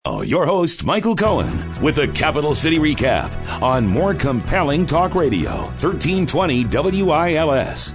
Oh, your host, Michael Cohen, with a Capital City Recap on more compelling talk radio, 1320 WILS.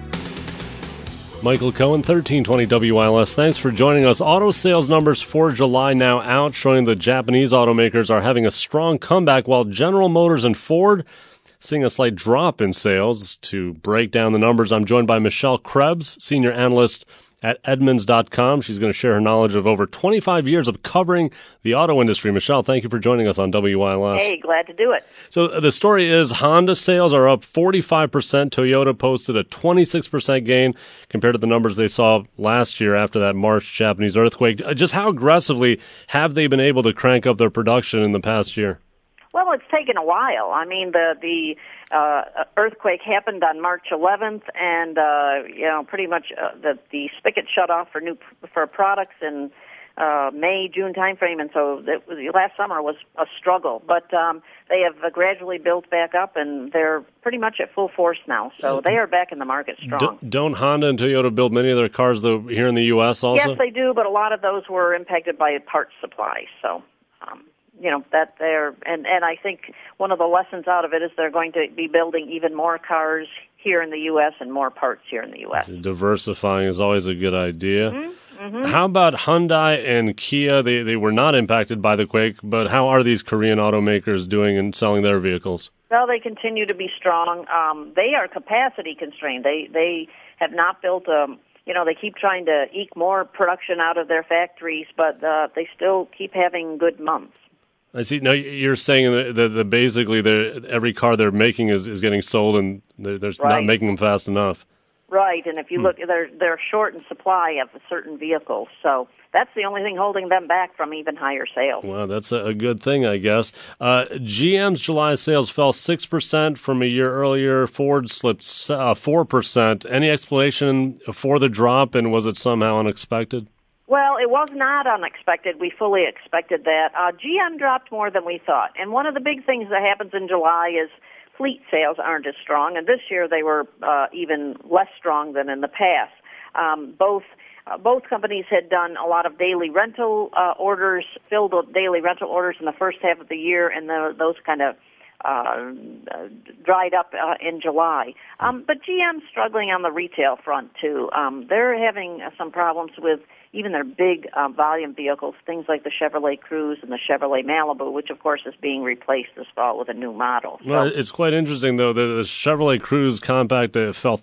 Michael Cohen, 1320 WILS. Thanks for joining us. Auto sales numbers for July now out, showing the Japanese automakers are having a strong comeback, while General Motors and Ford seeing a slight drop in sales. To break down the numbers, I'm joined by Michelle Krebs, senior analyst at Edmunds.com. She's going to share her knowledge of over 25 years of covering the auto industry. Michelle, thank you for joining us on WILS. Hey, glad to do it. So the story is Honda sales are up 45%. Toyota posted a 26% gain compared to the numbers they saw last year after that March Japanese earthquake. Just how aggressively have they been able to crank up their production in the past year? Well, it's taken a while. I mean, the earthquake happened on March 11th, and pretty much the spigot shut off for products in May, June timeframe, and so last summer was a struggle. But they have gradually built back up, and they're pretty much at full force now. So they are back in the market strong. Don't Honda and Toyota build many of their cars here in the U.S. also? Yes, they do, but a lot of those were impacted by parts supply. So. That they're, and I think one of the lessons out of it is they're going to be building even more cars here in the U.S. and more parts here in the U.S. Diversifying is always a good idea. Mm-hmm. How about Hyundai and Kia? They were not impacted by the quake, but how are these Korean automakers doing in selling their vehicles? Well, they continue to be strong. They are capacity constrained. They have not built they keep trying to eke more production out of their factories, but they still keep having good months. I see. Now you're saying that basically every car they're making is getting sold, and they're not making them fast enough. Right, and if you look, they're short in supply of certain vehicles, so that's the only thing holding them back from even higher sales. Well, that's a good thing, I guess. GM's July sales fell 6% from a year earlier. Ford slipped 4%. Any explanation for the drop, and was it somehow unexpected? Well, it was not unexpected. We fully expected that. GM dropped more than we thought. And one of the big things that happens in July is fleet sales aren't as strong. And this year they were even less strong than in the past. Both companies had done a lot of daily rental orders, filled with daily rental orders in the first half of the year, and those kind of dried up in July. But GM's struggling on the retail front, too. They're having some problems with even their big volume vehicles, things like the Chevrolet Cruze and the Chevrolet Malibu, which, of course, is being replaced this fall with a new model. Well, it's quite interesting, though. The Chevrolet Cruze compact fell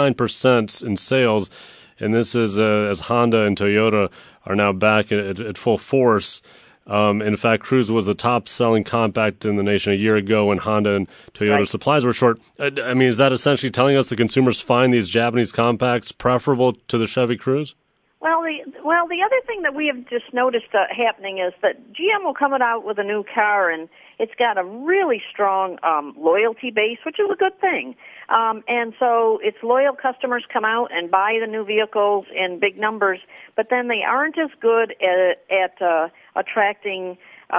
39% in sales, and this is as Honda and Toyota are now back at full force. In fact, Cruze was the top-selling compact in the nation a year ago when Honda and Toyota supplies were short. I mean, is that essentially telling us the consumers find these Japanese compacts preferable to the Chevy Cruze? Well, the other thing that we have just noticed happening is that GM will come out with a new car, and it's got a really strong loyalty base, which is a good thing. And so its loyal customers come out and buy the new vehicles in big numbers, but then they aren't as good at attracting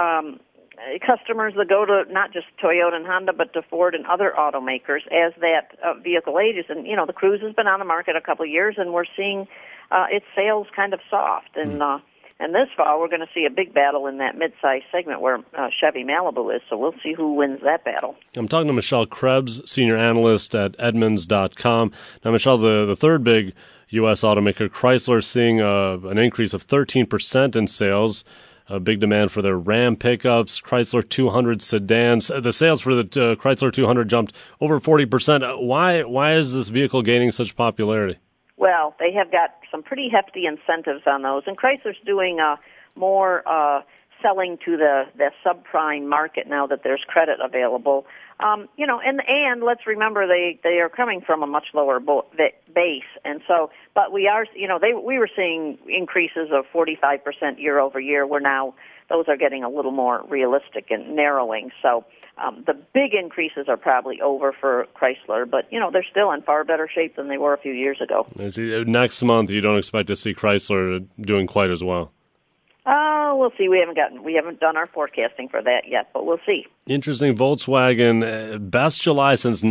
customers that go to not just Toyota and Honda, but to Ford and other automakers as that vehicle ages. And, the Cruze has been on the market a couple of years, and we're seeing its sales kind of soft. And this fall, we're going to see a big battle in that mid-size segment where Chevy Malibu is, so we'll see who wins that battle. I'm talking to Michelle Krebs, senior analyst at Edmunds.com. Now, Michelle, the third big U.S. automaker, Chrysler, seeing an increase of 13% in sales. A big demand for their Ram pickups, Chrysler 200 sedans. The sales for the Chrysler 200 jumped over 40%. Why is this vehicle gaining such popularity? Well, they have got some pretty hefty incentives on those, and Chrysler's doing more selling to the subprime market now that there's credit available. And let's remember they are coming from a much lower base, and so, but we are, we were seeing increases of 45% year over year. Where now those are getting a little more realistic and narrowing. So the big increases are probably over for Chrysler, but they're still in far better shape than they were a few years ago. Next month, you don't expect to see Chrysler doing quite as well. We'll see. We haven't done our forecasting for that yet, but we'll see. Interesting. Volkswagen, best July since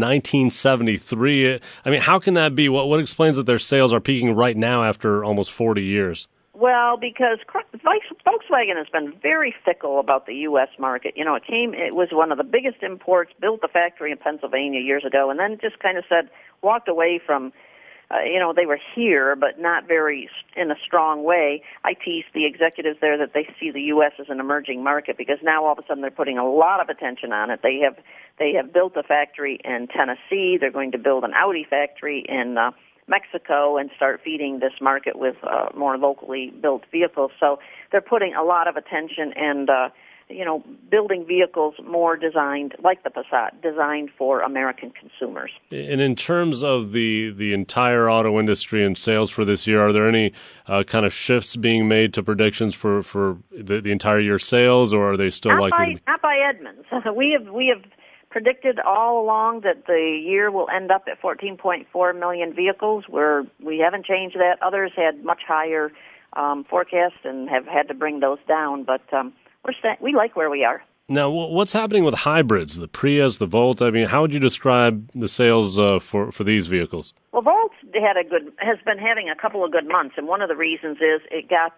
1973. I mean, how can that be? What explains that their sales are peaking right now after almost 40 years? Well, because Volkswagen has been very fickle about the U.S. market. You know, it was one of the biggest imports, built a factory in Pennsylvania years ago, and then just kind of walked away from, they were here, but not very in a strong way. I tease the executives there that they see the U.S. as an emerging market because now all of a sudden they're putting a lot of attention on it. They have built a factory in Tennessee. They're going to build an Audi factory in Mexico and start feeding this market with more locally built vehicles. So they're putting a lot of attention and, building vehicles more designed, like the Passat, designed for American consumers. And in terms of the entire auto industry and sales for this year, are there any kind of shifts being made to predictions for the entire year sales, or are they still likely to be? Not by Edmunds. We have predicted all along that the year will end up at 14.4 million vehicles. We haven't changed that. Others had much higher forecasts and have had to bring those down, but we like where we are. Now, what's happening with hybrids, the Prius, the Volt? I mean, how would you describe the sales for these vehicles? Well, Volt has been having a couple of good months, and one of the reasons is it got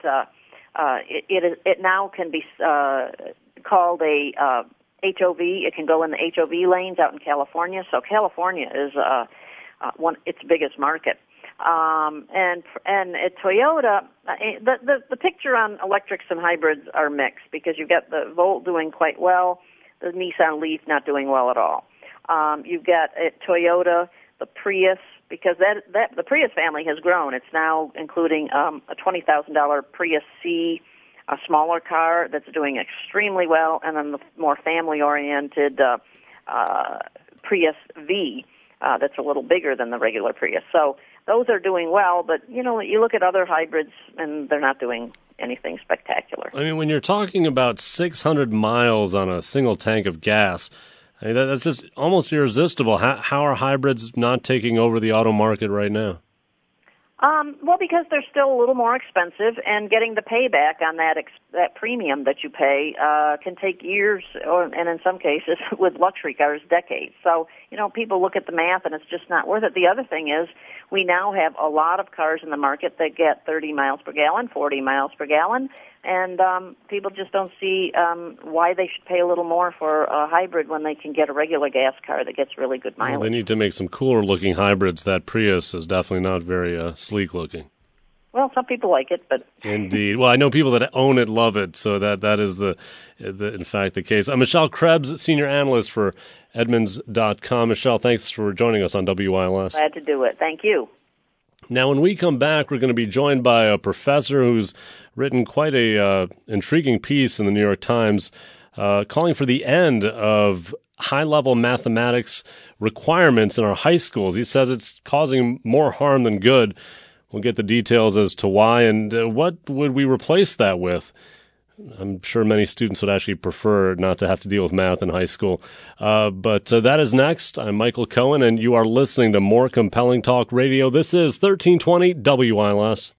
it now can be called a HOV. It can go in the HOV lanes out in California. So California is its biggest market. And at Toyota, the picture on electrics and hybrids are mixed because you've got the Volt doing quite well, the Nissan Leaf not doing well at all. You've got at Toyota the Prius, because the Prius family has grown. It's now including a $20,000 Prius C, a smaller car that's doing extremely well, and then the more family-oriented Prius V that's a little bigger than the regular Prius. So those are doing well, but, you look at other hybrids, and they're not doing anything spectacular. I mean, when you're talking about 600 miles on a single tank of gas, I mean, that's just almost irresistible. How are hybrids not taking over the auto market right now? Well, because they're still a little more expensive, and getting the payback on that premium that you pay can take years, and in some cases, with luxury cars, decades. So, people look at the math, and it's just not worth it. The other thing is, we now have a lot of cars in the market that get 30 miles per gallon, 40 miles per gallon, and people just don't see why they should pay a little more for a hybrid when they can get a regular gas car that gets really good mileage. Well, they need to make some cooler-looking hybrids. That Prius is definitely not very sleek-looking. Well, some people like it, but indeed. Well, I know people that own it love it, so that is in fact the case. Michelle Krebs, senior analyst for Edmunds.com. Michelle, thanks for joining us on WILS. Glad to do it. Thank you. Now, when we come back, we're going to be joined by a professor who's written quite a intriguing piece in the New York Times calling for the end of high-level mathematics requirements in our high schools. He says it's causing more harm than good. We'll get the details as to why and what would we replace that with. I'm sure many students would actually prefer not to have to deal with math in high school. But that is next. I'm Michael Cohen, and you are listening to More Compelling Talk Radio. This is 1320 WILS.